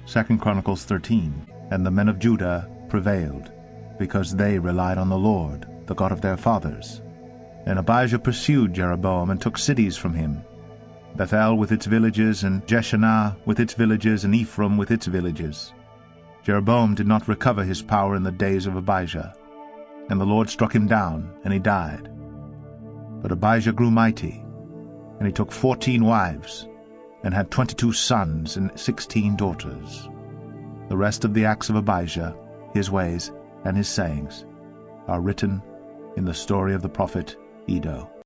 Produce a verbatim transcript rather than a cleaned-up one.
Second Chronicles thirteen. And the men of Judah prevailed, because they relied on the Lord, the God of their fathers. And Abijah pursued Jeroboam, and took cities from him, Bethel with its villages, and Jeshanah with its villages, and Ephraim with its villages. Jeroboam did not recover his power in the days of Abijah, and the Lord struck him down, and he died. But Abijah grew mighty, and he took fourteen wives, and had twenty-two sons and sixteen daughters. The rest of the acts of Abijah, his ways, and his sayings, are written in the story of the prophet Iddo.